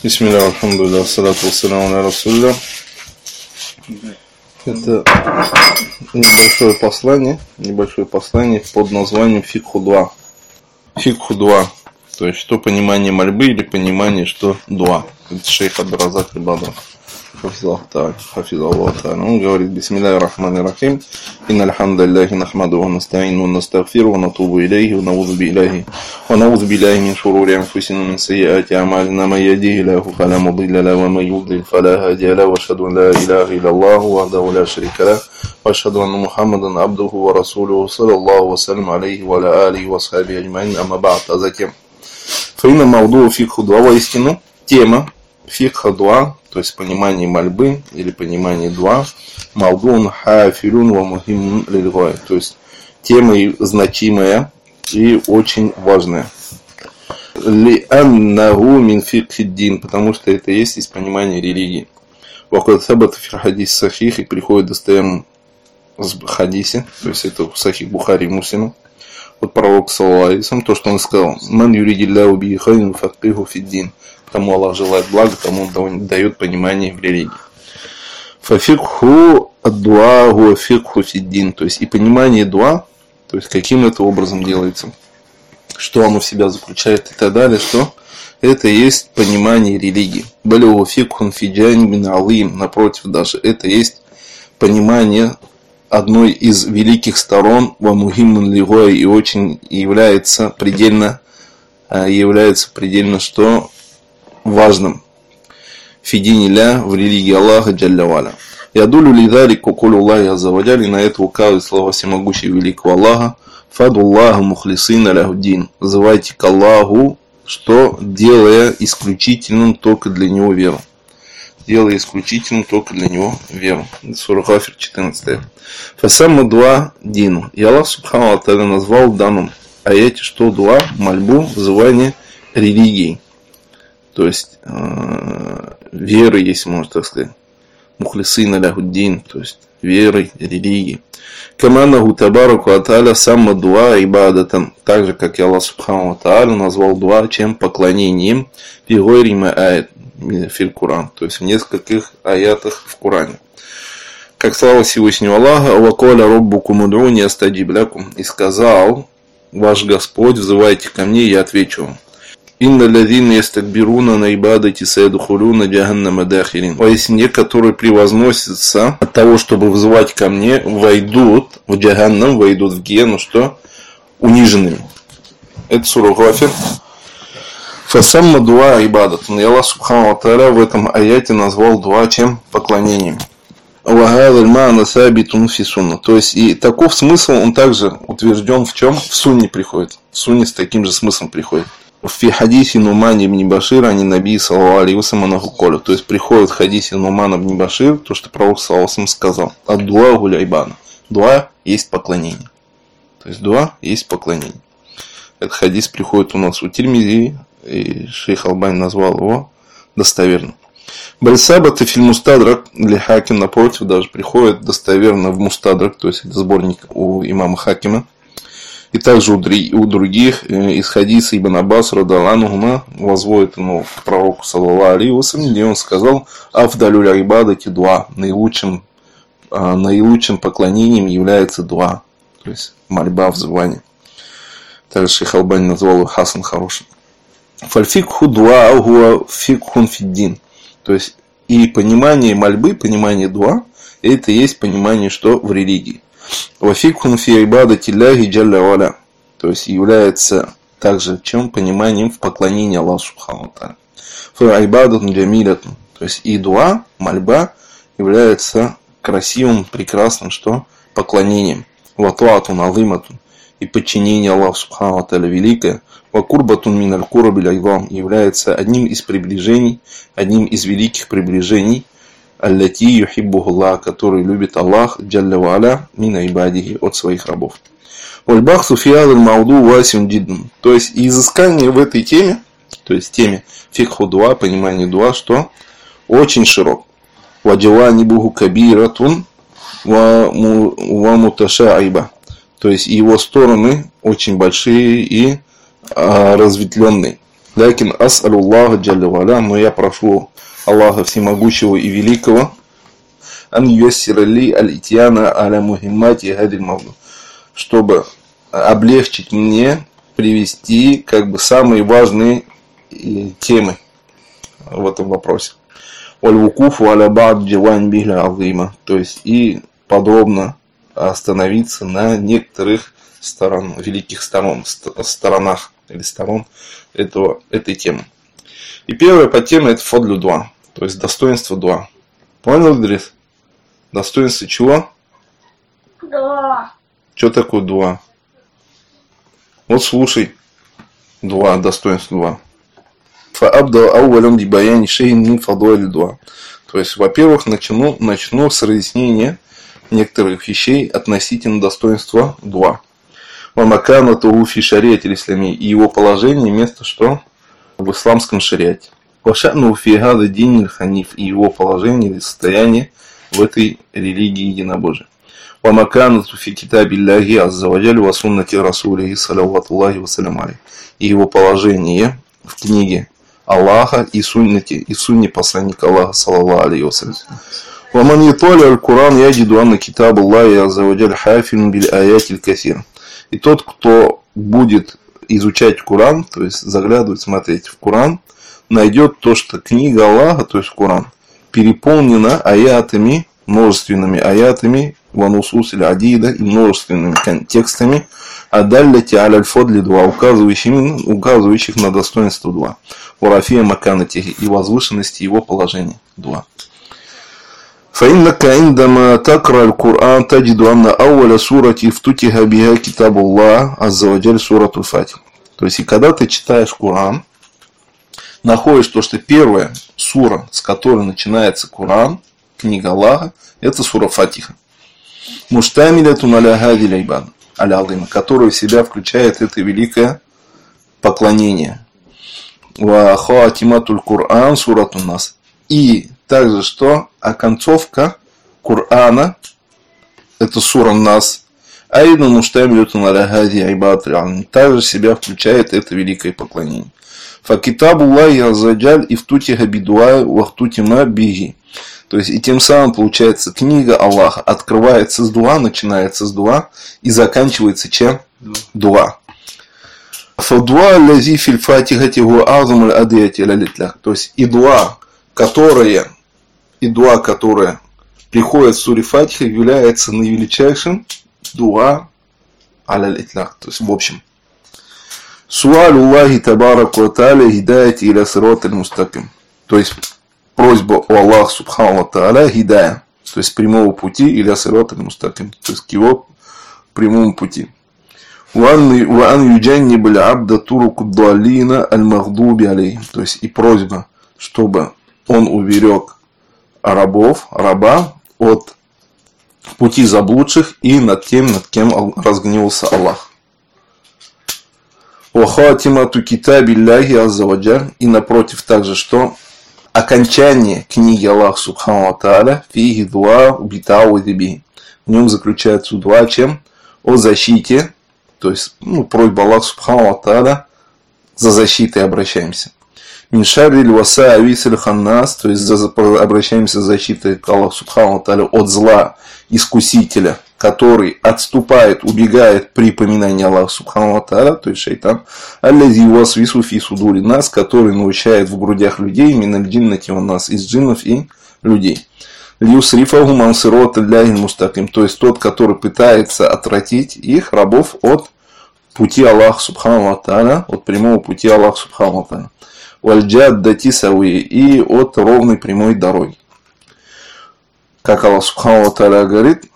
Бисмилля, альхамдулилля, салату вассаляму аля расулилля. Это небольшое послание под названием Фикху дуа. Фикху дуа, то есть что понимание мольбы или понимание, что дуа. Это шейх Абдуразак аль-Бадров. Он говорит: Бисмиллахи рахмани рахим. Инна алхамдулиллахи нахмаду ва настаину ва настагфиру ва натубу илейхи ва наузу билляхи мин шурури анфусина мин сайyiati a'malina ман яхдихиллаху фала мудилля лаху ва ман юдлил фала хадия лаху ва ашхаду ан ла илаха илlalлаху вахдаху ла шарика лаху ва ашхаду анна Мухаммадан абдуху ва расулуху саллаллаху ва саллям алейхи ва аля алихи ва асхабихи аджмаин, амма ба'д. А затем фаинна мавду фикху дуа, воистину тема фикха дуа, то есть понимание мольбы или понимание дуа, мавдун хафилун ва мухиммун лилгая, то есть тема значимая и очень важная. Ли'аннаху мин фикхиддин, потому что это есть из понимания религии. Вакад сабата фи хадис сахих, и приходит достоверно в хадисе, то есть это в сахих Бухари и Муслима, от пророка саллаллаху алейхи ва саллям, то, что он сказал: ман юридиллаху бихи хайран юфаққиху фиддин. Кому Аллах желает блага, тому он дает понимание в религии. Фафикху ад-дуа гуа фикху фиддин, то есть и понимание дуа, то есть каким это образом делается, что оно в себя заключает и так далее, что это есть понимание религии. Балюгу фикхун фиджань бин алим, напротив, даже это есть понимание одной из великих сторон ва мухиммун лигуа, и очень является предельно что важным фидини ля, в религии Аллаха джалля валя. Ядулю лидали кукулю Аллахи аззаваджаль, и на это указывает слова всемогущего великого Аллаха: фадуллаху мухлисина ляхуддин, называйте к Аллаху, что делая исключительным только для него веру. Делая исключительным только для него веру. Сура Гафир 14. Фасамма дуа дину. И Аллах субхану ва тааля назвал в данном аяте, что дуа, мольбу, вызывание религии. То есть веры, если можно так сказать. Мухлисина ляхуддин, то есть верой, религией. Каманаху табараку ва тааля самма дуа ибадатан. Так же, как и Аллах субхану ва тааля назвал дуа чем поклонением фи гойри ма аят фил Куран, то есть в нескольких аятах в Коране. Как слава Всевышнего Аллаха: ва каля роббукум уд'уни астаджиб лакум, и сказал ваш Господь: взывайте ко мне, я отвечу вам. Инна лазина ястакбируна на ибадати сайадхулуна джаханнама дахирин. Пояснение, которые превозносятся от того, чтобы вызывать ко мне, войдут в джаханнам, войдут в гену, что? Униженными. Это сура Гафир. Фасамма дуа ибадат. И Аллах субхану ва тааля в этом аяте назвал дуа чем? Поклонением. Вахадаль ма'на сабитун фи сунна. То есть и таков смысл, он также утвержден в чем? В сунне приходит. В сунне с таким же смыслом приходит. В хадисе Нуман ибн Башира ани наби саллаллаху алейхи ва саллям коля. То есть приходит в хадисе Нуман ибн Башир, то, что пророк саллаллаху алейхи ва саллям сказал: ад-дуа гуля ибана. Дуа есть поклонение. То есть дуа есть поклонение. Этот хадис приходит у нас у Тирмизи, и шейх Албани назвал его достоверным. Бальсабат и фильмустадрак для Хаким, напротив, даже приходит достоверно в Мустадрак, то есть это сборник у имама Хакима. И также у других из хадиса Ибн Аббас радаллаху анхума возводит ему к пророку саллаллаху алейхи ва саллям, где он сказал: афдалюль ибадати дуа, наилучшим поклонением является дуа, то есть мольба, взывание. Также шейх Албани назвал его хасан хорошим. Фальфикху дуа гуа фикхун фиддин. То есть и понимание мольбы, понимание дуа, это и есть понимание, что в религии. Вафикхун фи ибадати ляхи джалля валя. То есть является также чем? Пониманием в поклонении Аллаху субхану ва тааля. Фа ибадатун джамилятун. То есть и дуа, мольба является красивым, прекрасным, что? Поклонением. Ватуатун азиматун. И подчинение Аллаху субхану ва тааля великое. Вакурбатун миналь курабиль айдам, является одним из приближений, одним из великих приближений, аллати юхиббуху Аллах, который любит Аллах джалля ва аля мина ибадихи, от своих рабов. Вальбахсу фи адаль мауду васин джиддун. То есть изыскание в этой теме, то есть теме фикху дуа, понимание дуа, что очень широк. Ваджаванибуху кабиратун ва муташаиба. То есть его стороны очень большие и разветвленные. Лякин ас'алю Аллаха джалля ва'аля, но я прошу Аллаха Всемогущего и Великого, ан юяссира ли аль-итьяна аля мухиммати хадиль мавду, чтобы облегчить мне привести как бы самые важные темы в этом вопросе. Валь-вукуфу аля ба'д джавань бихля азима, то есть и подробно остановиться на некоторых великих сторонах или сторон этой темы. И первая подтема это фадлю дуа, то есть достоинство дуа. Понял, Идрис? Достоинство чего? Дуа. Что такое дуа? Вот слушай. Дуа, достоинство дуа. Фаабда ауалям дибаяни шейн мин фадуали дуа. То есть, во-первых, начну с разъяснения некоторых вещей относительно достоинства дуа. Вамакана туфи шариат ислами, и его положение, место что? В исламском шариате. Вашану фи гада дин ханиф, и его положение или состояние в этой религии единобожия. Вамакана туфи китабилляхи азза ваджаль ва суннати расулихи салаватуллахи ва салям алейхи, и его положение в книге Аллаха и сунне посланника Аллаха саллаллаху алейхи ва салям. Ваман яталя аль-Куран яджиду анна китаб Аллахи азза ваджаль хафин биль аятиль касир. И тот, кто будет изучать Коран, то есть заглядывать, смотреть в Коран, найдет то, что книга Аллаха, то есть Коран, переполнена аятами, множественными аятами, ванусус или адида, и множественными текстами, адалляти аль-фадли дуа, указывающих на достоинство дуа, урафия маканатихи, и возвышенности его положения дуа. فإنك عندما تقرأ القرآن تجد أن أول سورة افتتح بها كتاب الله عز وجل سورة الفاتحة. То есть, и когда ты читаешь Коран, находишь то, что первая сура, с которой начинается Коран, книга Аллаха, это сура Фатиха. Муштамилятун аля хадиль айбад, аля-азима, которая в себя включает это великое поклонение. Ва хаатиматуль Коран суратун нас. И также что? А концовка Корана, это сура Нас, айдан муштамилютун аля хади айбад, также в себя включает это великое поклонение. Факитабуллахи аззаджаль ифтутиха бидуа вахтутима биги. То есть, и тем самым получается книга Аллаха открывается с дуа, начинается с дуа и заканчивается чем? Дуа. Фадуа лази филь фатихати гуа азам аль адияти аль-литлях. То есть, и дуа, которая приходит в суре Фатиха, является наивеличайшим дуа аль-итлях, то есть в общем. Суаль Аллахи табарак ва тааля хидаяти иля сират аль-мустаким. То есть просьба у Аллаха субхану ва тааля хидая, то есть прямого пути иля сират аль-мустаким, то есть к его прямому пути. Ван юджанниб аль-абда туруку далина аль-магдуби алейхим. То есть и просьба, чтобы он уберег раба от пути заблудших и над кем разгневался Аллах. Вахатимату китабилляхи азза ваджаль, и напротив также, что окончание книги Аллаха субхану ва тааля фиги дуа битау диби. В нем заключается дуа чем? О защите, то есть просьба Аллаха субхану ва тааля, за защитой обращаемся. Миншарриль васа ависиль ханнас, то есть обращаемся за защитой к Аллаху субхану ва тааля от зла искусителя, который отступает, убегает при поминании Аллаха субхану ва тааля, то есть шайтан, аллази васвису фи судури нас, который научает в грудях людей, миналь джиннати ван нас, из джиннов и людей. Льюсрифаху мансирот алляхи мустаким, то есть тот, который пытается отвратить их, рабов, от пути Аллаха субхану ва тааля, от прямого пути Аллаха субхану ва тааля. Вальджаддати сауи, и от ровной прямой дороги. Как Аллах субхану ва тааля говорит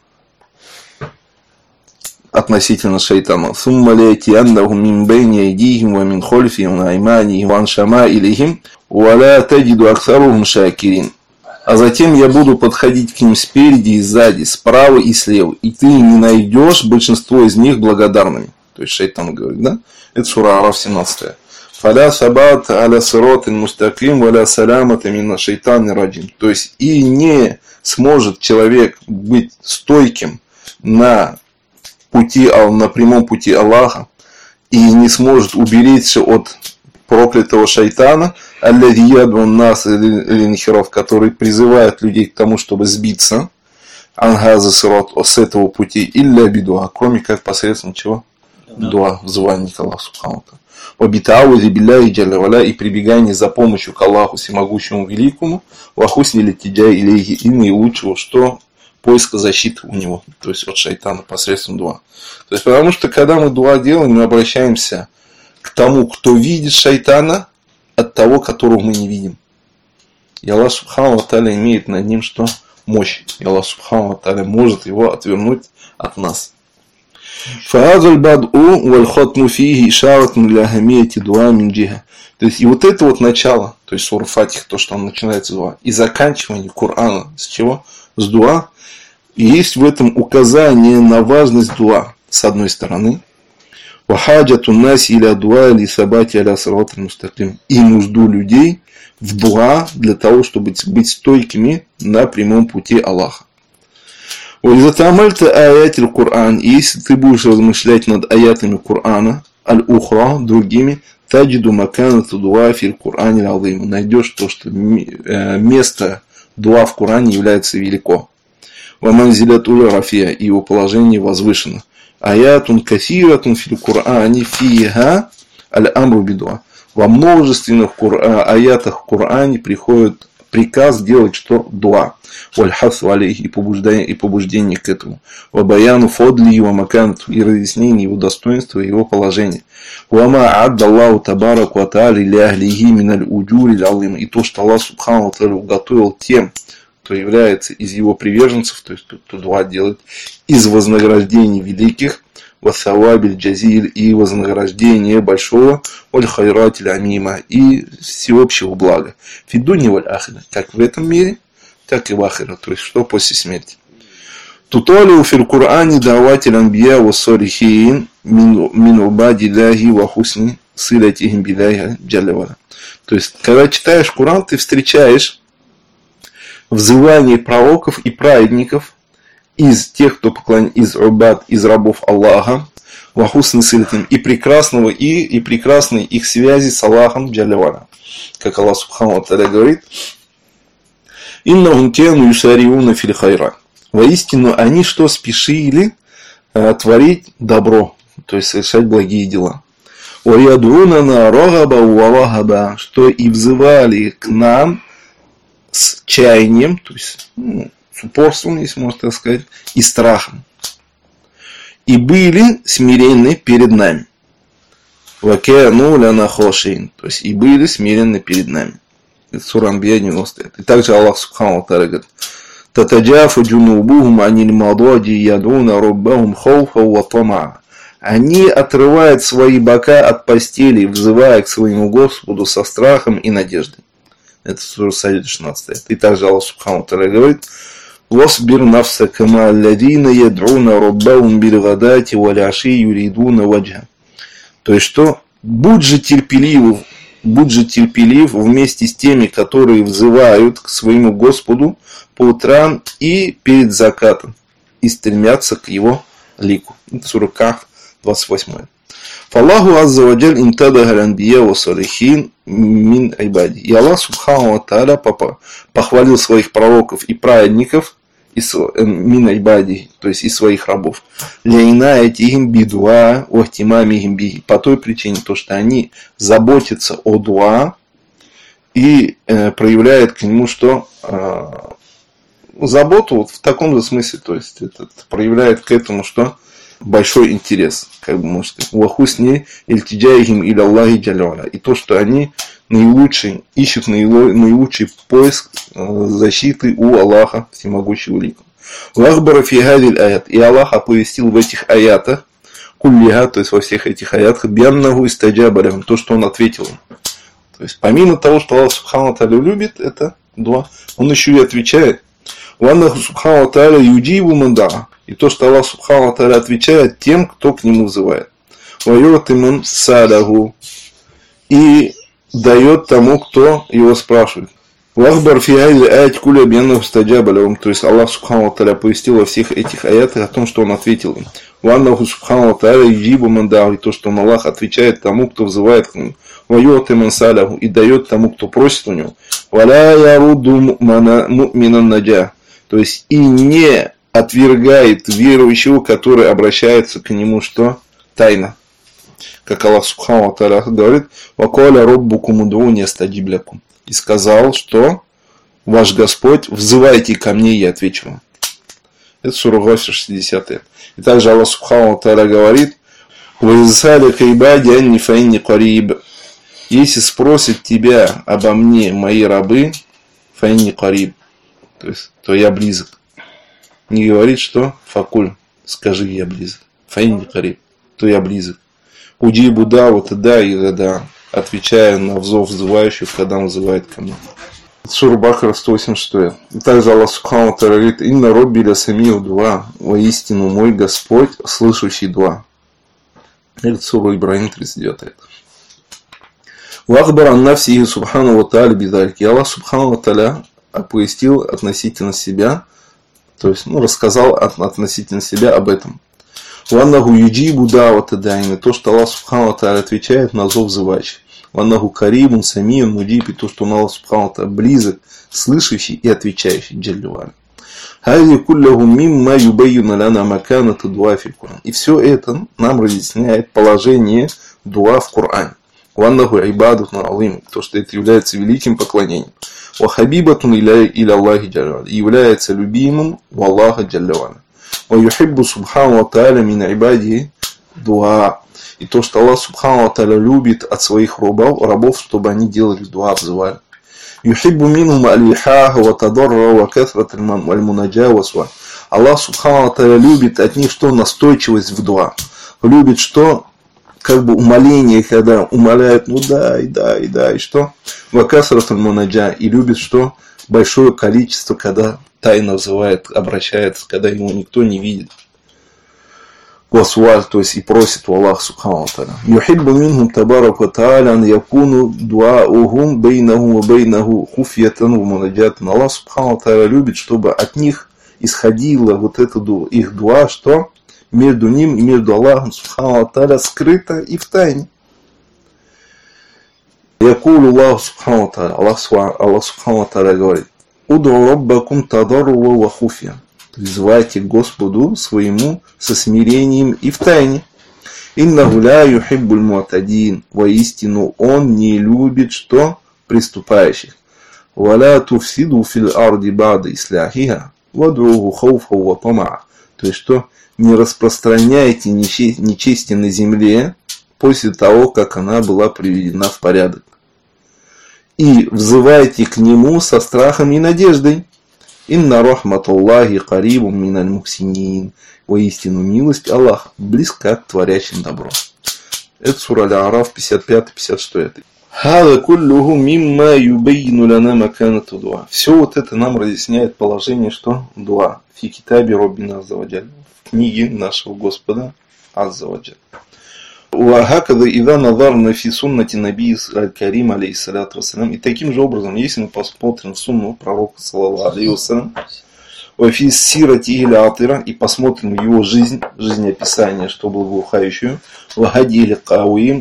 относительно шайтана: «Сумма лиятияннахум мин байни айдихим ва мин хольфихим ва айманихим ва ан шамаилихим ва ла таджиду аксарухум шакирин». А затем я буду подходить к ним спереди и сзади, справа и слева, и ты не найдешь большинство из них благодарными. То есть шайтан говорит, да? Это сура Араф 17. Фаля сабат аля сиротин мустаким валя салямата мина шайтан раджим. То есть и не сможет человек быть стойким на прямом пути Аллаха, и не сможет уберечься от проклятого шайтана, аллади ядун нас линхиров, который призывает людей к тому, чтобы сбиться, ангаза сирот, с этого пути, илля бидуа, кроме как посредством чего? Дуа, взывание к Аллаху субхану ва тааля. Вабитаузи билляхи джалля валя, и прибегание за помощью к Аллаху всемогущему великому, вахусни литиджа илейхи, и наилучшего, что поиска защиты у него, то есть от шайтана посредством дуа. То есть, потому что когда мы дуа делаем, мы обращаемся к тому, кто видит шайтана, от того, которого мы не видим. И Аллах субхану ва тааля имеет над ним что? Мощь. И Аллах субхану ва тааля может его отвернуть от нас. فهذا البدء والختم فيه إشارة لأهمية دعاء من جهة. То есть, и вот это вот начало, то есть сура Фатиха, то, что он начинается с дуа, и заканчивание Корана с чего? С дуа. И есть в этом указание на важность дуа, с одной стороны. وحاجة الناس إلى دعاء لثبات على صراط المستقيم. И нужду людей в дуа для того, чтобы быть стойкими на прямом пути Аллаха. وإذا تأملت آيات القرآن, если ты будешь размышлять над аятами Корана, аль-ухра, другими, таджиду маканату дуа фил Коране аль-азим, найдешь то, что место дуа в Коране является велико. Ваманзилятуль рафия, и его положение возвышено. Аятун кафиратун фил Коране фиха аль-амру бидуа. Во множественных аятах в Коране приходит приказ делать что? Дуа. Вальхасу алейхи, и побуждение к этому. Вабаяну фодли его маканту, и разъяснение его достоинства и его положения. Вама адда Аллаху табараку атали ляхлихи миналь уджури алим, и то, что Аллах субхану ва тааля уготовил тем, кто является из его приверженцев, то есть кто дуа делает, из вознаграждений великих, васавабиль джазиль, и вознаграждение большого, валь хайратиль амима, и всеобщего блага. Фидуни валь ахира, как в этом мире, так и в ахира, то есть что после смерти. Туталю фил Коране даватиль анбия ва салихин мин убади ляхи ва хусни силатихим биляхи джалля валя. То есть, когда читаешь Коран, ты встречаешь взывание пророков и праведников из тех, кто поклоняется, из убад, из рабов Аллаха, ва хусни силатихим, и прекрасного и прекрасной их связи с Аллахом джалля валя. Как Аллах субхану ва тааля говорит: «Иннахум кану юсариуна фил хайрат». Воистину, они что спешили творить добро, то есть совершать благие дела. «Ваядунана рагаба ва рахаба», что и взывали к нам с чаянием, то есть с упорством, если можно так сказать, и страхом. И были смиренны перед нами. «Вакяну ляна хошин», то есть и были смиренны перед нами. Это сура Анбия 90. И также Аллах субхану ва тааля говорит: «Татаджафу джунубухум аниль мададжи ядуна раббахум хауфа ва тамаа». Они отрывают свои бока от постели, взывая к своему Господу со страхом и надеждой. Это сура Саджда 16. И также Аллах субхану ва тааля говорит: «Восбир нафсака ма алладина яд'уна раббахум бил гадати валь аши юридуна ваджха». То есть что? Будь же терпелив вместе с теми, которые взывают к своему Господу по утрам и перед закатом, и стремятся к его лику. Сура Кахф 28. Фаллаху азза ва джаль имтадага анбия ва салихин мин айбади. И Аллах субхану ва тааля похвалил своих пророков и праведников мин айбади, то есть из своих рабов. Ляйнаятихим бидуа вахтимамихим биги. По той причине, то, что они заботятся о дуа и проявляют к нему что? Заботу вот в таком же смысле, то есть проявляет к этому что? Большой интерес, как бы можно сказать. Вахусни ильтиджаихим иля Аллахи джалля. И то, что они ищут наилучший поиск защиты у Аллаха всемогущего великого. Лахбара фи хадиль аят. И Аллах оповестил в этих аятах, куллиха, то есть во всех этих аятах, бианнаху истаджаба лахум, то, что он ответил им. То есть помимо того, что Аллах субхану ва тааля любит, это дуа, он еще и отвечает. Ваннаху субхану ва тааля юджибу ман даа. И то, что Аллах субхану ва тааля отвечает тем, кто к нему взывает. Вайотимун садаху. И дает тому, кто его спрашивает. Лахбар фи аят куля бьяннаху стаджаба лахум. То есть Аллах субхану ва тааля повестил во всех этих аятах о том, что он ответил им. Ваннаху субхану ва тааля юджибу ман даа. И то, что Аллах отвечает тому, кто взывает к нему. вайоты мансалаху, и дает тому, кто просит у него. Валя ярудду муминан наджа, то есть и не отвергает верующего, который обращается к нему, что? Тайно. Как Аллах Субхану ва Тааля говорит, «Вакаля роббукум уд'уни астаджиб лякум». И сказал, что ваш Господь, взывайте ко мне, и я отвечу вам. Это сура Гафир 60. И также Аллах Субхану ва Тааля говорит, «Ваизсалика ибади анни фаинни кариб». Если спросят тебя обо мне мои рабы, фаинни кариб, то я близок. Не говорит, что факуль, скажи, я близок. Фаинни кариб, то я близок. Уджибу да, вот да и да, отвечая на взов взывающих, когда он взывает ко мне. Сура Бакара 186. И также Аллах Субхану ва Тааля говорит, «Инна робби ля самиу дуа», воистину мой Господь, слышащий дуа. Это сура Ибрахим 39. Вахбар ан нафсихи Субхану ва Тааля бидальки. Аллах Субхану ва Тааля оповестил относительно себя, то есть рассказал относительно себя об этом. Ваннаху юджибу да'вата да'ина, то, что Аллах Субхану ва Тааля отвечает на зов взывающих. Ваннаху карибун самиун муджиб, и то, что Аллах Субхану ва Тааля близок, слышащий и отвечающий. Джалли ва аля. Хази куллаху мимма юбайюна лана маканата дуа фил Кур'ан. И все это нам разъясняет положение дуа в Коране. Ваннаху ибадатун алим, то, что это является великим поклонением. Вахабибатун иля Аллахи джалли, является любимым у Аллаха джалли ва аля. وَيُحِبُّ سُبْحَانَهُ وَتَعَالَى مِنْ عِبَادِهِ дуа. И то, что Аллах Субхану ва Тааля любит от своих рабов, чтобы они делали дуа, взывали. يُحِبُّ مِنْهُمْ الْإِلْحَاحَ وَتَضَرُّعَ وَكَثْرَةَ الْمُنَاجَاةِ وَالسُّؤَالِ. Аллах Субхану ва Тааля любит от них что? Настойчивость в дуа. Любит что? Как бы умоление, когда умоляют, и что? وَكَثْرَةَ الْمُنَاجَاةِ. И любит что? Большое количество, когда тайно взывает, обращается, когда его никто не видит. Васуаль, то есть и просит у Аллаха Субхану ва Тааля. Юхиббу минхум табарак ва тааля ан якуну дуаухум бейнаху ва бейнаху хуфьятан ва мунаджатан. Аллах Субхану ва Тааля любит, чтобы от них исходила вот эта их дуа, что между ним и между Аллахом Субхану ва Тааля скрыто и в тайне. Якулу Аллаху Субхану ва Тааля. Аллах Субхану ва Тааля говорит, «Уду раббакум тадарруа ва хуфья». Звайте к Господу своему со смирением и в тайне. «Иннаху ля юхиббуль му'тадин». Воистину он не любит что? Преступающих. «Валя туфсиду фил арди ба'да исляхиха, вад'уху хауфа ва тама'a». То есть что? Не распространяйте нечестие на земле после того, как она была приведена в порядок. И взывайте к нему со страхом и надеждой. Инна рахматуллахи карибум миналь мухсинин. Воистину милость Аллаха близка к творящим добро. Это сура Аль-А'раф 55-56. Хада куллуху мимма юбейну лана маканату дуа. Все вот это нам разъясняет положение, что дуа. Фи китаби Роббина азза ва джалля. В книге нашего Господа азза ва джалля. وهكذا إذا نظرنا في سنة النبي الكريم عليه الصلاة والسلام. И таким же образом, если мы посмотрим сунну пророка саллаллаху алейхи вассалям, وفي سيرته العطرة, и посмотрим его жизнеописание, что благоухающую, وهديه القويم,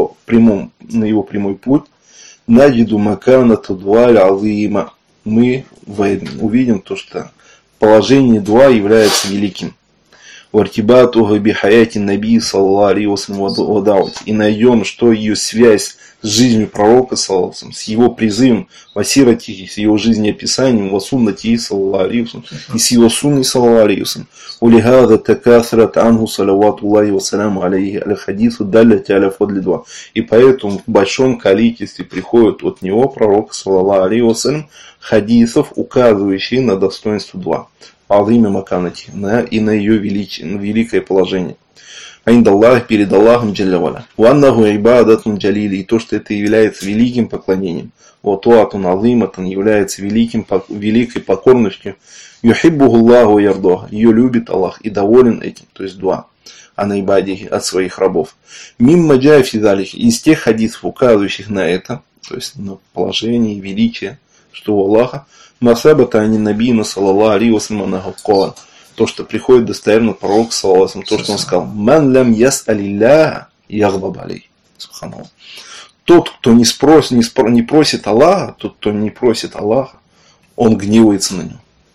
на его прямой путь, نجد مكانة الدعاء العظيمة. Мы увидим то, что положение дуа является великим. وارتباطه بحياة النبي صلى الله عليه وسلم ودعوته. И найдем, что ее связь с жизнью пророка, саллаллаху алейхи вассалям, с его призывом, васирати, с его жизнеописанием, васуннати, саллаллаху алейхи вассалям, и с его сунной, саллаллаху алейхи вассалям. ولهذا تكاثرت عنه صلوات الله وسلامه عليه الحديث الدالة على فضل الدعاء. И поэтому в большом количестве приходят от него, пророка, саллаллаху алейхи вассалям, хадисов, указывающие на достоинство дуа. Азиме маканати, и на ее великое положение. Айндаллах, перед Аллахом джалля ва аля. Ваннаху ибадатун джалили, и то, что это является великим поклонением. Ватуатун азиматун, является великой покорностью. Юхиббуху Аллаху ярдоха, ее любит Аллах и доволен этим, то есть дуа. Ана ибадихи, от своих рабов. Мимма джай фидалихи, из тех хадисов, указывающих на это, то есть на положение, величие, что у Аллаха, масабата ани набийна саллаллаху алейхи вассалям калан. То, что приходит достоверно пророк, саллаллаху алейхи вассалям, то, что он сказал, ман лям яс'алилляха ягдаб алейхи. Субханаллах. тот, кто не просит Аллаха, тот, кто не просит Аллаха, он гневается на него.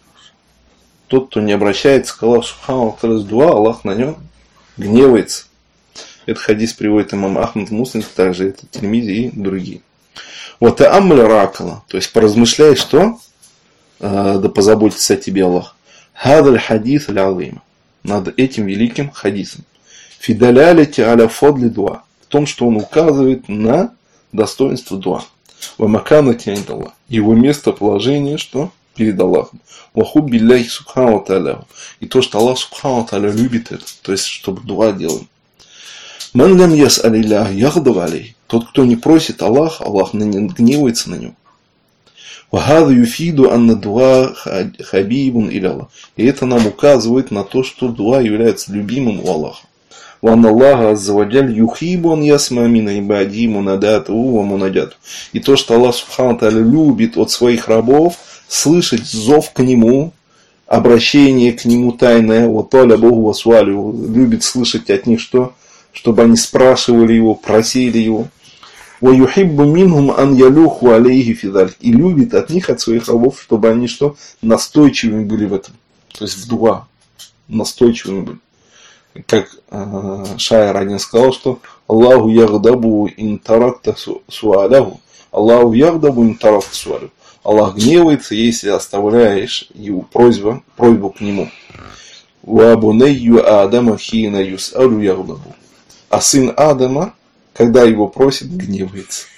Тот, кто не обращается к Аллаху Субхану ва Тааля с дуа, Аллах на нем гневается. Этот хадис приводит имам Ахмад Муслим, также это Тирмизи и другие. Вот аммаль ракала, то есть поразмышляй, что да позаботится о тебе Аллах. Хадаль хадис аль-алима, над этим великим хадисом. Фидаляляти аля фадли дуа, в том, что он указывает на достоинство дуа. Вамаканати айдаллах, его местоположение, что перед Аллахом. Вахуб билляхи субхану ва тааля, и то, что Аллах субхану ва тааля любит это, то есть, чтобы дуа делали. Ман лям яс'алиллях яхдав алейх, тот, кто не просит Аллаха, Аллах гневается на него. Вахаду юфиду анна дуа хабибун иляллах, и это нам указывает на то, что дуа является любимым у Аллаха. Ванна Аллаха азза ва джаль юхибу ан ясма мин ибади мунадату ва мунадату, и то, что Аллах субхану ва тааля любит от своих рабов слышать зов к нему, обращение к нему тайное, вот Таля Богу васуалю, любит слышать от них что? Чтобы они спрашивали его, просили его. وَيُحِبُّ مِنْهُمْ أَنْ يَلُوخُ عَلَيْهِ فِي ذَلِكَ, и любит от них, от своих рабов, чтобы они что? Настойчивыми были в этом. То есть в дуа. Настойчивыми были. Как шаир один сказал, что Аллаху ягдабу ин таракта суаляху. Аллаху ягдабу ин таракта суаляху. Аллах гневается, если оставляешь его просьбу к нему. وَابُنَيُّ آدَمَ хина юс'алу ягдабу. А сын Адама, когда его просит, гневается.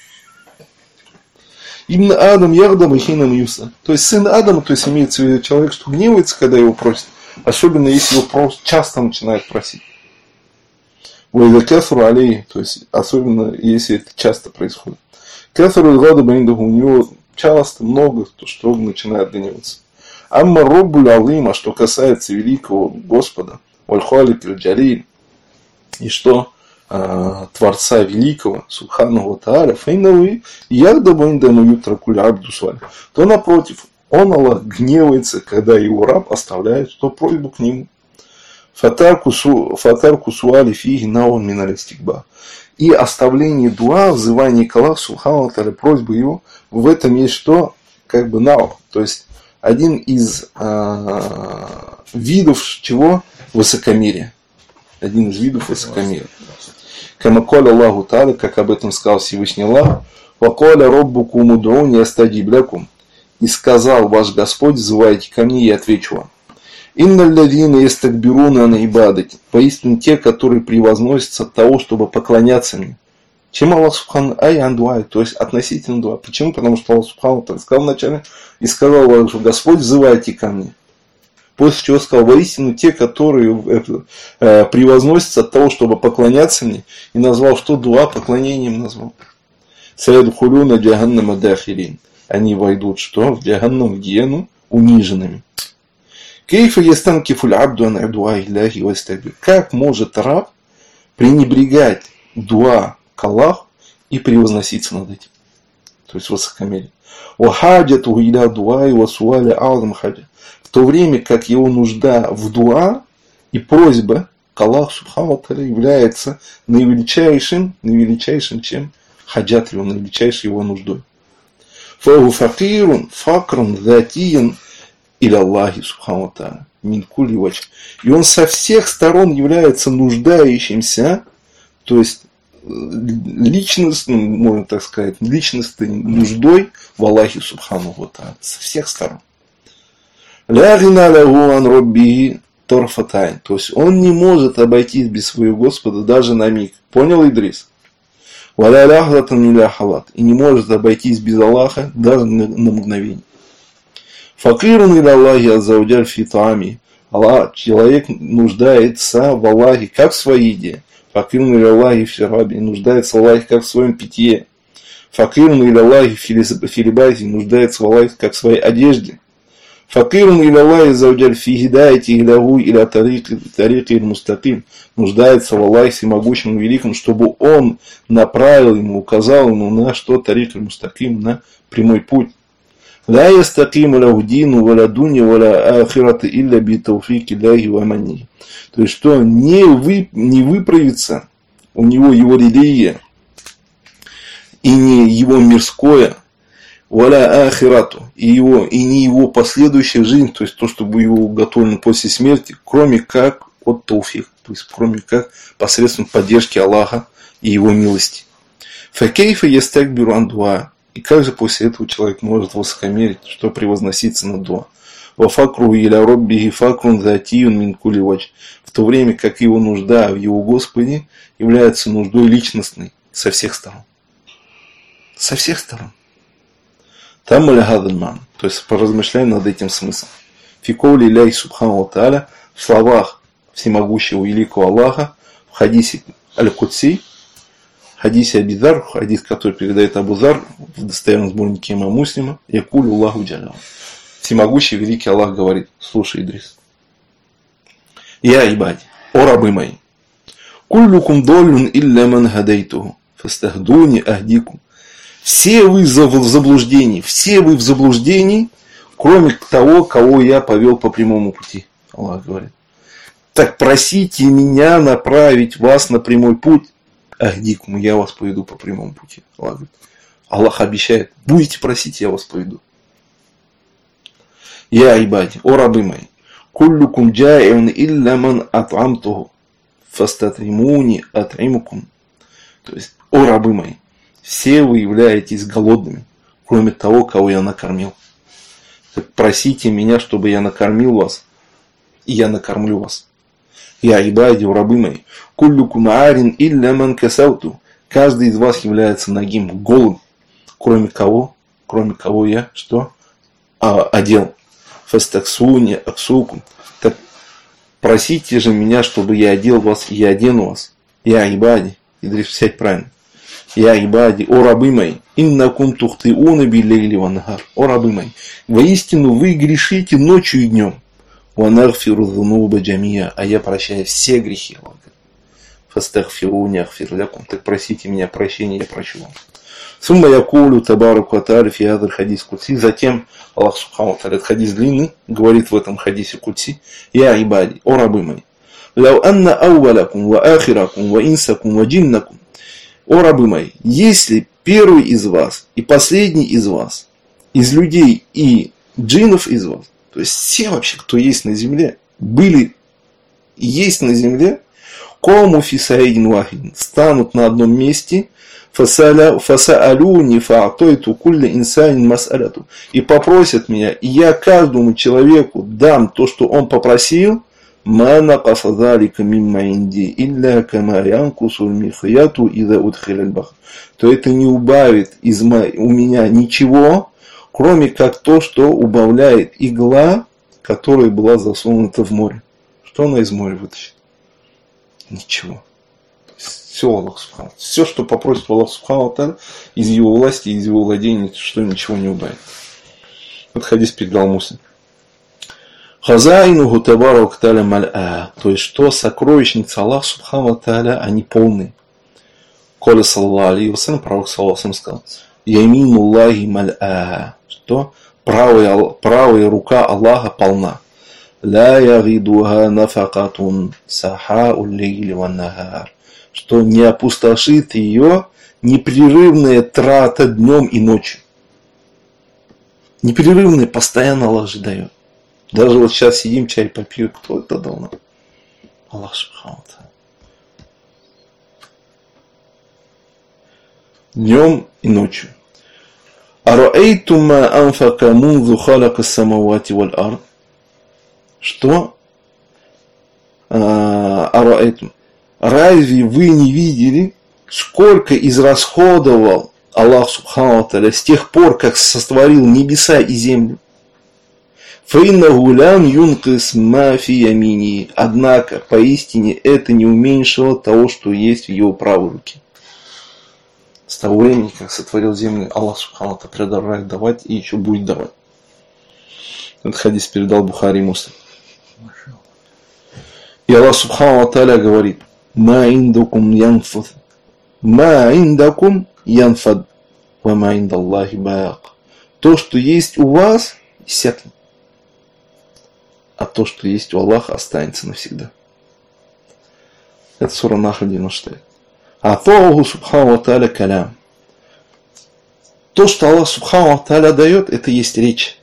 Именно Адам ягдабу хинам юса. То есть сын Адама, то есть имеется в виду человек, что гневается, когда его просит. Особенно если его просто часто начинает просить. وَإِذَا كَثُرَ عَلَيْهِ, то есть особенно если это часто происходит. كَثُرُ الْغَضَبَ عِنْدَهُ, у него часто много, что он начинает гневаться. Амма роббуль алим, а что касается великого Господа, валь-халик аль-джалиль, и что Творца великого, субхану ва тааля, файнауи, ягдабу индаму ютракуль абду суаль, то напротив, он, Аллах, гневается, когда его раб оставляет что просьбу к нему. Фатарку суали фиги наун миналь истикба. И оставление дуа, взывание к Аллаху, субхану ва тааля, просьбы его, в этом есть что? Как бы нау, то есть один из видов чего? Высокомерия. Один из видов высокомерия. Камаколя Аллаху Тааля, как об этом сказал Всевышний Аллах, «Ваколя роббукум уд'уни астаджиб лакум». И сказал ваш Господь, взывайте ко мне, и отвечу вам. «Инналь лазина ястакбируна ан ибадати». Поистине те, которые превозносятся от того, чтобы поклоняться мне. Чем Аллах Субхану аян дуа, то есть относительно дуа. Почему? Потому что Аллах Субхану так сказал вначале и сказал, Господь, взывайте ко мне. После чего сказал, воистину те, которые превозносятся от того, чтобы поклоняться мне, и назвал, что дуа поклонением назвал. Саядхулюна джаханнама дахирин. Они войдут что? В джаханнам, в гиену, униженными. Кейфа ястанкифуль абду ан дуа илляхи вастагбир. Как может раб пренебрегать дуа к Аллаху и превозноситься над этим? То есть высокомерие. Вахаджату иля дуа и васуаля азам хаджа. В то время как его нужда в дуа и просьба к Аллаху субхану ва тааля является наивеличайшим, чем хаджат его, наивеличайшей его нуждой. Фаху факирун факрун затиян иля Аллахи субхану ва тааля мин кулли ваджх. И он со всех сторон является нуждающимся, то есть личностным, можно так сказать, личностной нуждой в Аллахе субхану ва тааля. Со всех сторон. Ля гина лаху ан роббихи торфатайн. То есть он не может обойтись без своего Господа даже на миг. Понял, Идрис? Валя ляхлатан иля халат. И не может обойтись без Аллаха даже на мгновение. Факирун иля Аллахи аззаваджаль фи таами. Человек нуждается в Аллахе как в своей еде. Факирун иля Аллахи фи раби. Нуждается в Аллахе как в своем питье. Факирун иля Аллахи фи либаси. Нуждается в Аллахе как в своей одежде. Факирун иля Аллахи аззаваджаль фи хидаяти илягу иля тарики мустаким. Нуждается в Аллахе всемогущем и великом, чтобы он направил ему, указал ему на что тарик мустаким, на прямой путь. Ла ястакиму лаху дину валя дуня валя ахирата илля би тауфики лахи ва манни. То есть что не выправится у него его религия и не его мирское, валя ахирату, и не его последующая жизнь, то есть то, что было его уготовано после смерти, кроме как от тауфик, то есть кроме как посредством поддержки Аллаха и его милости. Факейфа ястакбиру ан дуа. И как же после этого человек может высокомерить, что превозноситься на дуа? Вафакру иля роббихи факрун затиюн мин кули вадж. В то время как его нужда в его Господе является нуждой личностной со всех сторон. Со всех сторон. Там аль-хадальман. То есть поразмышляем над этим смыслом. Фиколи ляй субхану ва тааля, в словах всемогущего великого Аллаха, в хадисе аль-Кудси, хадисе Абидар, хадис, который передает Абу Зар в достоверном сборнике имама Муслима, якулю Аллаху джалла. Всемогущий великий Аллах говорит: слушай, Идрис, я ибади, о рабы мои, куллюкум доллюн илля ман хадайтуху, фастахдуни ахдикум. Все вы в заблуждении, кроме того, кого я повел по прямому пути. Аллах говорит. Так просите меня направить вас на прямой путь. Ахдикум, я вас поведу по прямому пути. Аллах говорит. Аллах обещает, будете просить, я вас поведу. Я ибади, о рабы мои, куллюкум джаиун илля ман ат'амтуху, фастатримуни ат'имукум. То есть, о рабы мои, все вы являетесь голодными, кроме того, кого я накормил. Так просите меня, чтобы я накормил вас, и я накормлю вас. Я ибади, о рабы мои, куллюкум арин илля ман касауту. Каждый из вас является нагим, голым, кроме кого я что? Одел. Фастаксуни аксукум. Так просите же меня, чтобы я одел вас, и я одену вас. Я ибади, Идрис, сядь правильно. Я ибади, о рабы мои, иннакум тухтиуна билейли вангар. О рабы мои, воистину вы грешите ночью и днем. Ванагфиру зунуба джамия, а я прощаю все грехи. Фастагфируни ахфир лякум. Так просите меня прощения, я прощу вам. Сумма якулю табараку ата'аля фи хадаль хадис кудси. Затем Аллах субхану ва тааля, этот хадис длинный, говорит в этом хадисе кудси: я ибади, о рабы мои, лау анна аувалакум ва ахиракум ва инсакум ва джиннакум. О рабы мои, если первый из вас и последний из вас, из людей и джиннов из вас, то есть все вообще, кто есть на земле, были и есть на земле, кому фисаидин вахидин, станут на одном месте, фасаалюни фа'атайту кулля инсанин мас'аляту, и попросят меня, и я каждому человеку дам то, что он попросил, ма накаса залика мимма инди илля кама янкусу михяту иза удхиля аль-бахр. То это не убавит у меня ничего, кроме как то, что убавляет игла, которая была засунута в море. Что она из моря вытащит? Ничего. Все Аллах Субхану. Все, что попросит Аллах Субхану, из его власти, из его владения, что ничего не убавит. Вот хадис передал Муслим. Хазаинуху табарак та'аля маль'а. То есть, что сокровищница Аллах Субхану та'аля, они полны. Коля саллаллаху алейхи ва саллям, пророк саллаллаху алейхи ва саллям сказал: Яминуллахи маль'а. Что? Правая рука Аллаха полна. Ла ягидуха нафакатун сахау лейли ван нагар. Что не опустошит ее непрерывная трата днем и ночью. Непрерывная, постоянно Аллах же дает. Даже вот сейчас сидим, чай попьем, кто это дал нам? Аллах Субхану Тааля. Днем и ночью. Араэйтум ма анфака мунзу халака самавати валь ард. Что? Араэйтум. Разве вы не видели, сколько израсходовал Аллах Субхану Тааля с тех пор, как сотворил небеса и землю? Фаиннаху лам юнкис ма фи ямини. Однако, поистине, это не уменьшило того, что есть в его правой руке. С того времени, как сотворил землю, Аллах Субхану Тааля продолжает давать и еще будет давать. Этот хадис передал Бухари и Муслим. И Аллах Субхану Тааля говорит: ма индакум янфад, ма индакум янфад, ва ма индаллахи баак. То, что есть у вас, иссякнет, а то, что есть у Аллаха, останется навсегда. Это сура Нахль 96. Атауху Субхану Тааля калям. То, что Аллах Субхану ва Тааля дает, это есть речь.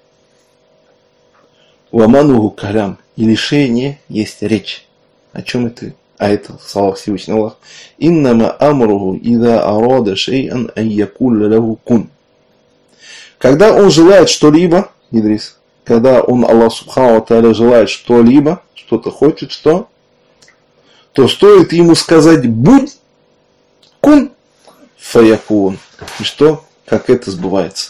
Вамануху калям. И лишение есть речь. О чем это? А это слова Всевышнего Аллаха. Иннама амруху ида арада шей'ан ан якулля лаху кун. Когда он желает что-либо, Идрис, когда он, Аллах Субхану ва Тааля, желает что-либо, что-то хочет, что, то стоит ему сказать будь, кун, фаякун. И что? Как это сбывается.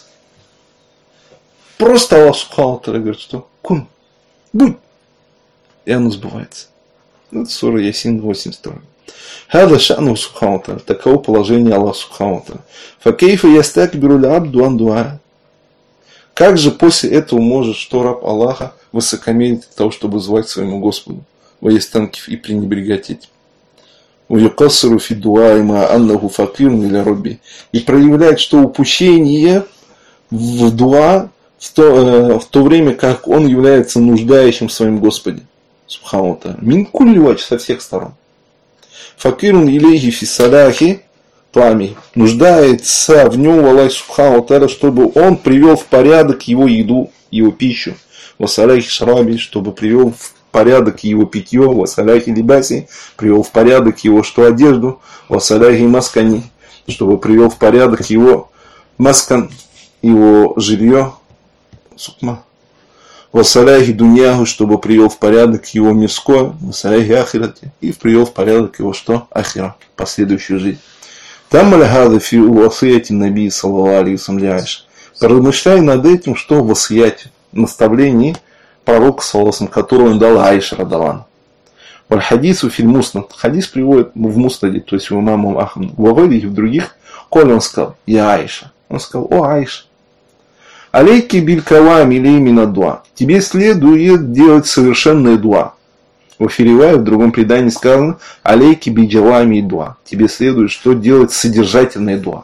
Просто Аллах Субхану ва Тааля говорит, что кун, будь, и оно сбывается. Это сура Ясин 82. Хада ша'ну Субхану ва Тааля. Таково положение Аллаха Субхану ва Тааля. Факейфа ястакбиру л'абду ан дуа. Как же после этого может что раб Аллаха высокомерить для того, чтобы звать своему Господу? Ваястанкив и пренебрегать этим. Уюкассару фи дуа има аннаху факирун иля робби. И проявляет, что упущение в дуа в то время, как он является нуждающим в своем Господе. Субхану ва Тааля. Мин кулли вач, со всех сторон. Факирун илейхи фи салахи плами. Нуждается в нем Аллах Субхану ва Тааля, чтобы он привел в порядок его еду, его пищу. Васаляхи шраби, чтобы привел в порядок его питье. Васаляхи либаси, привел в порядок его что одежду. Васаляхи маскани, чтобы привел в порядок его маскан, его жилье. Сукма. Васаляхи дуньяху, чтобы привел в порядок его мирское. Васаляхи ахирати, и привел в порядок его что? Ахира, последующую жизнь. Там аль-хада фи уасияти наби саллаллаху алейхи ва саллям. Размышляй над этим, что в васияте, наставлении пророка саллаллаху, которого он дал Аиша радаллаху. Валь хадису фил муснад. Хадис приводит в муснаде, то есть у имама Ахмада. В Авеле и в других. Коли он сказал, я Аиша. Он сказал, о Аиша. Алейки биль кавами леймина дуа. Тебе следует делать совершенное дуа. В Афиривае, в другом предании сказано, алейки биджавами и дуа. Тебе следует что делать содержательное дуа.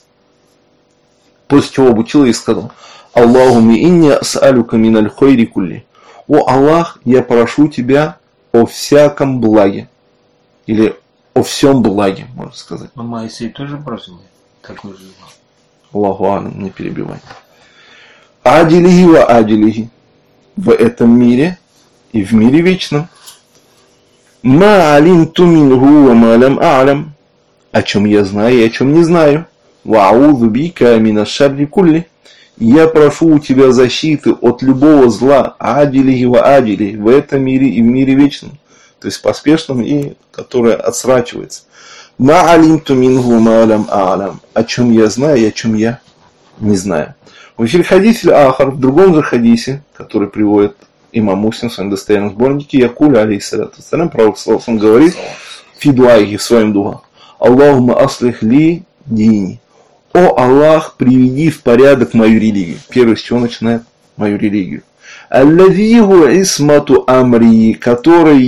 После чего обучил и сказал, Аллахуми инни ас'алюка миналь хойри кулли. О Аллах, я прошу тебя о всяком благе. Или о всем благе, можно сказать. Но Моисей тоже просил такой же. Аллаху алям, не перебивай. Адилихи ва адилихи. В этом мире и в мире вечном. Ма алимту минху ва ма лям а'лям. О чем я знаю и о чем не знаю. Ва аузу бика мина шарри кулли. Я прошу у тебя защиты от любого зла. Адилихи ва адилихи. В этом мире и в мире вечном. То есть поспешном и которое отсрачивается. Ма алимту минху ва ма лям а'лям. О чем я знаю и о чем я не знаю. В хадисе Ахар, в другом же хадисе, который приводит имам Муслим в своем достоверном сборнике, Якуль алейхиссалату вассалям, пророк саллаллаху алейхи, говорит фи дуаихи, в своем дуа, Аллахума аслих ли дини. О Аллах, приведи в порядок мою религию. Первый, с чего начинает мою религию. Аллавиху исмату амри, который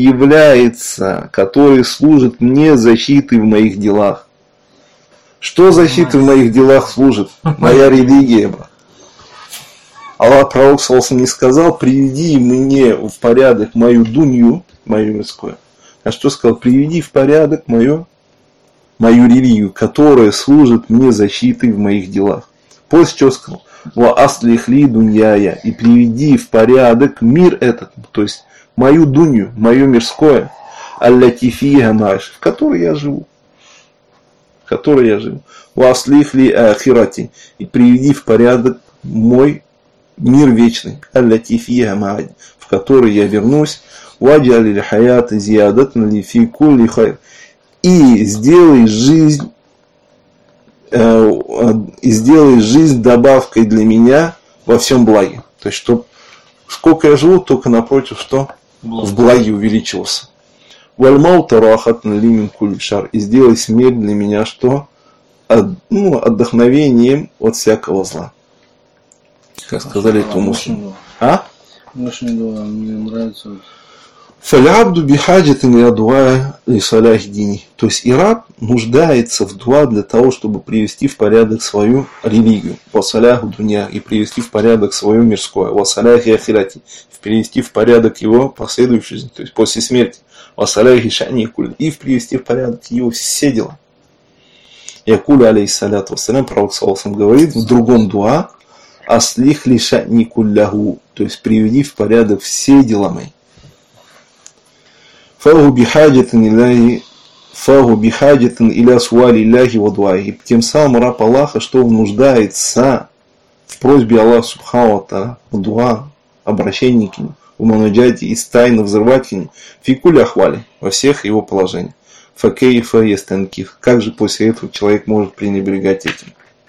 служит мне защитой в моих делах. Что защитой в моих делах служит? Моя религия, брат. Аллах пророк саллаллаху не сказал, приведи мне в порядок мою дунью, мою мирскую. А что сказал? Приведи в порядок мою религию, которая служит мне защитой в моих делах. После чего сказал, ва аслих ли дуньяя, и приведи в порядок мир этот, то есть мою дунью, мое мирское, аллати фиха мааш, в которой я живу. Ва аслих ли ахирати, и приведи в порядок мой мир вечный, аллати фиха ма'ад, в который я вернусь, ваджали хаята зиядатна ли фи кулли хайр, и сделай жизнь добавкой для меня во всем благе. То есть, чтобы сколько я живу, только напротив, что в благе увеличился. Вальмаута рахатна ли мин кулли шар, и сделай смерть для меня что? Отдохновением от всякого зла. Как сказали это муслимы. Очень мне нравится. Фалябду бихаджатин ля дуа ли салях дини. То есть и раб нуждается в дуа для того, чтобы привести в порядок свою религию. Васаляху дуня, и привести в порядок свое мирское. Васаляхи ахирати, привести в порядок его последующую жизнь, то есть после смерти. Васаляхи шани куль, и привести в порядок его все дела. Якуля алейхиссаляту вассалям, пророк саллаллаху говорит в другом дуа: аслих ли ша'ни кулляху, то есть приведи в порядок все дела мои. Фаху бихаджатин иля суали ляхи ва дуаи. Тем самым раб Аллаха, что он нуждается в просьбе Аллаха субхану ва тааля, в дуа, обращении к нему, в мунаджате и тайно взрывать к нему, фикуль ахвали, во всех его положениях. Факейфа ястанкив. Как же после этого человек может пренебрегать этим?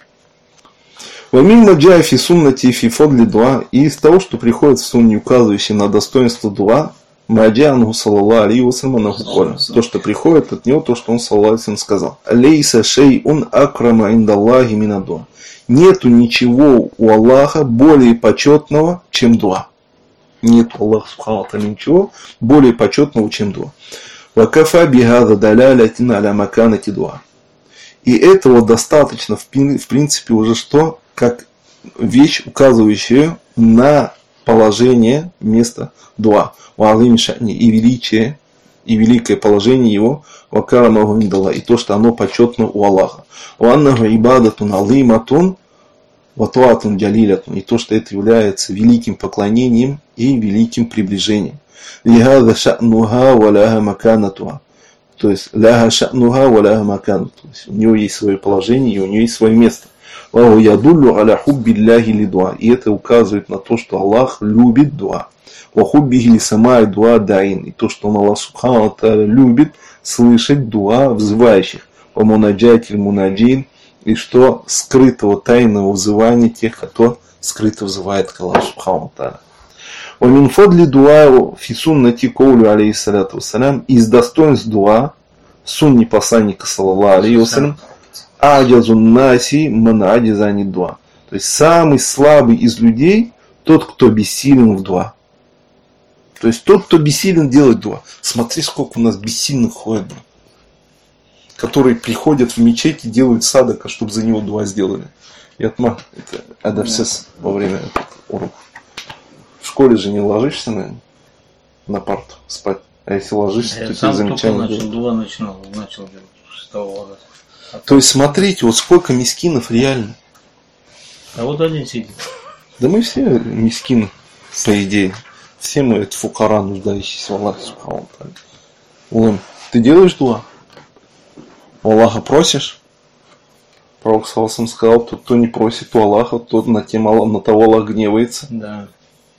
Вамин маджай фи суннати фи фадли дуа. И из того, что приходит в сунне, указывающий на достоинство дуа, маджану саллаллаху алейхи вассалям, то, что приходит от него, то, что он саллаллаху алейхи вассалям сказал. Алейса шейун акрама индаллахи мина дуа. Нету ничего у Аллаха более почетного, чем дуа. Нет у Аллаха субхану ва тааля ничего более почетного, чем дуа. Вакафа бихада далялятин аля маканати дуа. И этого достаточно, в принципе, уже что? Как вещь, указывающая на положение места дуа. Ваалим шани, и величие, и великое положение его, вакарамаху индалла, и то, что оно почетно у Аллаха. Ваннаху ибадатун алиматун, ватуатун джалилятун, и то, что это является великим поклонением и великим приближением. Лихада ша'нуха ва ляха маканатуха. То есть ляха ша'нуха ва ляха маканатуха. То есть у него есть свое положение и у него есть свое место. Ваху ядуллю аля хуббилляхи ли дуа. И это указывает на то, что Аллах любит дуа. Вахуббихи ли самай дуа даин. И то, что он, Аллах субхану ва тааля, любит слышать дуа взывающих. Вамунаджатиль мунаджин. И что скрытого тайного взывания тех, кто скрыто взывает к Аллаху субхану ва тааля. ومن فضل дуа фи суннати коулю алейхиссалату вассалям, из достоинств дуа сунни посланника саллаллаху алейхи вассалям, аджазун наси ман аджазани дуа. То есть самый слабый из людей тот, кто бессилен в дуа. То есть тот, кто бессилен делать дуа. Смотри, сколько у нас бессильных ходит, которые приходят в мечеть и делают садака, чтобы за него дуа сделали. Ятма, это адавсес во время урока. В школе же не ложишься на парту спать. А если ложишься, то тебе замечание делают. Начал делать 6-го года. То есть смотрите, вот сколько мискинов реально. А вот один сидит. Да мы все мискины, по идее. Все мы это фукара, нуждающиеся в Аллахе субхану ва тааля. Улым, ты делаешь дуа? У Аллаха просишь? Пророк саллаллаху алейхи вассалям сказал: тот, кто не просит у Аллаха, тот на того Аллах гневается. Да.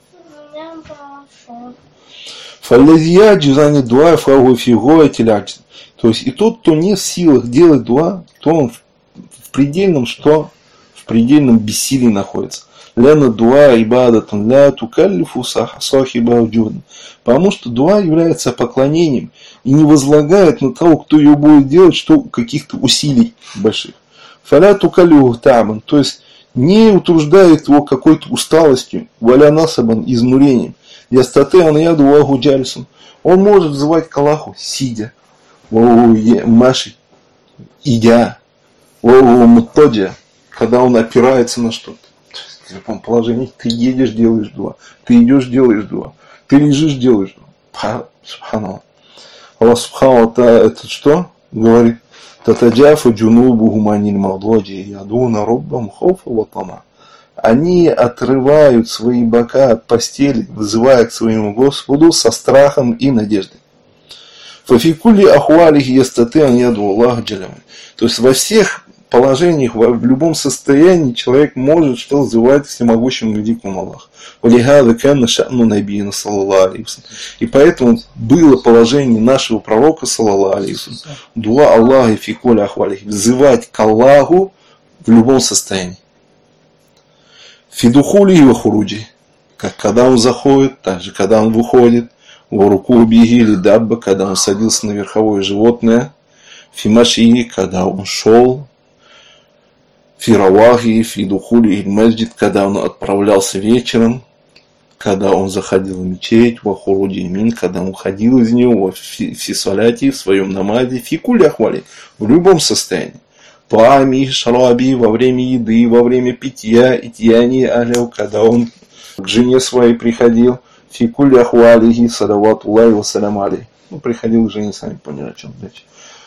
Фаллазия джизани дуа фагу фигуа тиляджин. То есть и тот, кто не в силах делать дуа, то он в предельном что? В предельном бессилии находится. Ляна дуа ибадатун ля тукаллифу сахиба джудан. Потому что дуа является поклонением и не возлагает на того, кто ее будет делать, что каких-то усилий больших. Фаля тукаллифу таман. То есть не утруждает его какой-то усталостью, валя насабан, изнурением. Ястатеан яду ваху джальсун. Он может взывать к Аллаху, сидя. Маши, идя. Мутаджа, когда он опирается на что-то. В любом положении ты едешь, делаешь дуа. Ты идешь, делаешь дуа. Ты лежишь, делаешь дуа. Субханаллах. Аллах субхану ва тааля это что? Говорит: Татаджафа джунубу гуманиль мавладжи ядуна роббам хофа ва тама. Они отрывают свои бока от постели, вызывая к своему Господу со страхом и надеждой. Фафикули ахуалихи ястатеан яду Аллах джалям. То есть во всех положениях, в любом состоянии человек может что взывать всемогущему великому Аллаху. И поэтому было положение нашего пророка саллаллаху алейхи вассалям, дуа Аллаха фи кулли ахвалихи, взывать к Аллаху в любом состоянии. Фидухули и вахуруджи, как когда он заходит, так же когда он выходит. Воруку биги или дабба, когда он садился на верховое животное. Фимаши, когда он шел. Фиравахи, фидухули и маджид, когда он отправлялся вечером. Когда он заходил в мечеть. Вахуруджи мин, когда он уходил из него. Фисаляти, в своем намазе. Фикули ахвали, в любом состоянии. Пами, шараби, во время еды, во время питья, итьяни, аляу, когда он к жене своей приходил. Фикули ахуалихи, салаватуллахи вассалям алейхи. Ну, приходил к жене, сами поняли, о чем речь.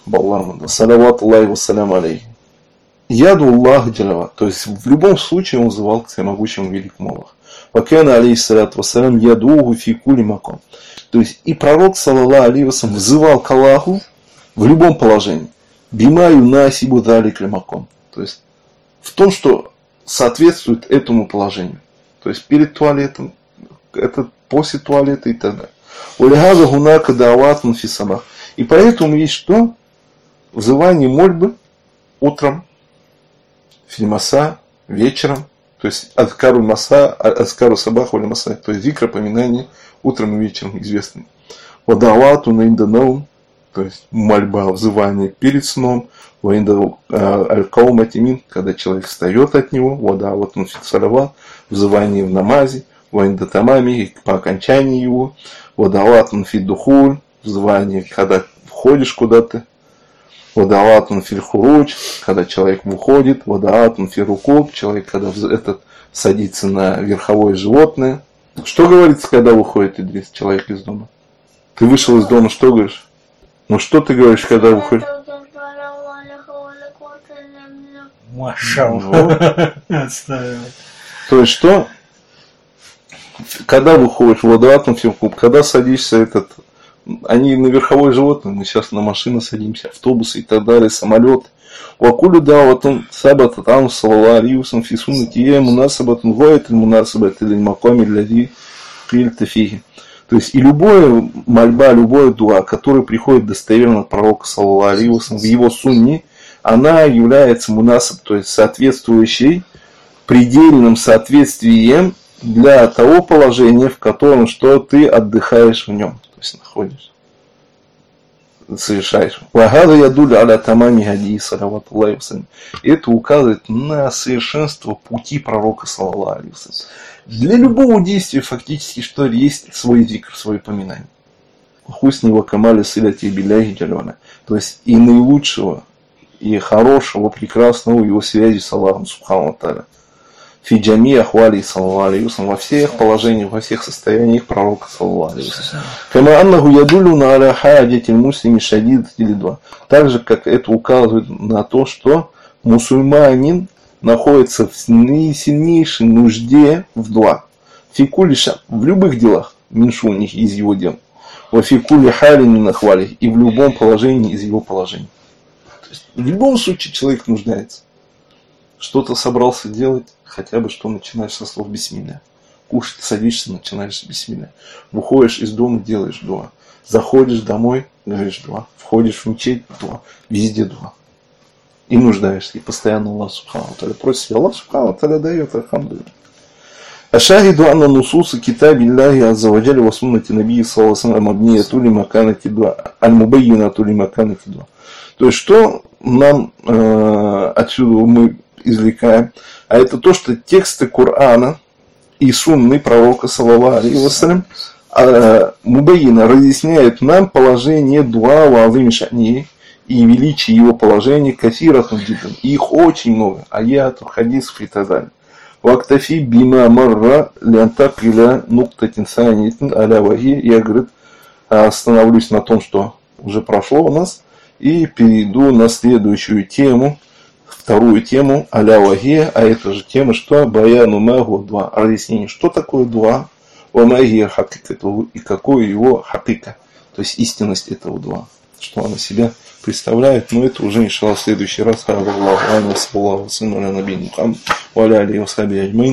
Балларманда. Салават Аллахи вассалям алейхи. Яду Аллах джалава. То есть в любом случае он взывал к всемогущему великому Аллаху. Вакана алейхиссалату вассалям ядугу фи кули макам. То есть и пророк, саллаллаху алейхи вассалям, взывал к Аллаху в любом положении. Бима юнасибу далик лимакам. То есть в том, что соответствует этому положению. То есть перед туалетом, это после туалета и так далее. Улихаза гунака даватун фисабах. И поэтому есть что? Взывание мольбы утром, фильмаса, вечером. То есть адкару маса, адкару сабах вали маса. То есть зикр, поминание утром и вечером известный. Вадавату наинданаум. То есть мольба, взывание перед сном. Аль-Кауматимин, когда человек встает от него. Вадавату фитсалава. Взывание в намазе. Ваиндатамами, по окончании его. Вадавату фиддухуль. Взывание, когда входишь куда-то. Вадаатун фильхуруч, когда человек выходит. Вадаатун фирукуб, человек, когда садится на верховое животное. Что говорится, когда выходит Идрис, человек из дома? Ты вышел из дома, что говоришь? Ну что ты говоришь, когда выходишь? Машаллах. То есть что? Когда выходишь, вадаатун фирукуб, когда садишься они на верховое животное, мы сейчас на машины садимся, автобусы и так далее, самолеты. Вакулю даватун сабата там салалариусам фисунати мунасабатун воет мунасабат или маками ляди фильтафиги. То есть и любое мольба, любое дуа, которое приходит достоверно от пророка салалариусам в его сунне, она является мунасаб, то есть соответствующей предельным соответствием для того положения, в котором что ты отдыхаешь в нем. То есть находишь, совершаешь. Вагада ядуля аля тамами хади салавату Аллахи вассалям. Это указывает на совершенство пути пророка саллаллаху алейхи вассалям. Для любого действия фактически что есть свой зикр, свое поминание. Хусни ва камали силяти билляхи джалвана. То есть и наилучшего, и хорошего, прекрасного его связи с Аллахом субхану ва тааля. Фиджами ахвали саллаллаху алейхи вассалям, во всех положениях, во всех состояниях пророка саллаллаху алейхи вассалям. Кама аннаху ядулюна аля хаджатиль муслими шадид тилидва. Так же, как это указывает на то, что мусульманин находится в наисильнейшей нужде в дуа. Фикулиша, в любых делах, меньше у них из его дел. Во фикули халин нахвали, и в любом положении из его положений. То есть, в любом случае человек нуждается. Что-то собрался делать, хотя бы что начинаешь со слов бисмилля. Кушать, садишься, начинаешь с бисмилля. Выходишь из дома, делаешь дуа. Заходишь домой, говоришь дуа. Входишь в мечеть, дуа. Везде дуа. И нуждаешься. И постоянно Аллах субхану тааля просит. Аллах субхану тааля дает, альхамдулилля. Ашахиду анна нусуса китаби Аллахи азза ва джалля ва суннати набии саллаллаху алейхи ва саллям мабния тули маканати дуа. Аль-мубаййина тули маканати дуа. То есть, что нам отсюда мы извлекаем, а это то, что тексты Корана и сунны пророка саллаллаху алейхи вассалям мубайина разъясняют нам положение дуа ва азими шани и величие его положения кафиратун джиддан. Их очень много. Аятов, хадисов и так далее. Вактафи бима марра лянтакиля нуктатин санитин аля вахи. Я, говорит, остановлюсь на том, что уже прошло у нас, и перейду на следующую тему, вторую тему, аля вахи, а это же тема, что баяну магу дуа, разъяснение, что такое дуа, ва магия хакикату, и какое его хакика, то есть истинность этого дуа, что она себя представляет, но это уже иншаллах в следующий раз.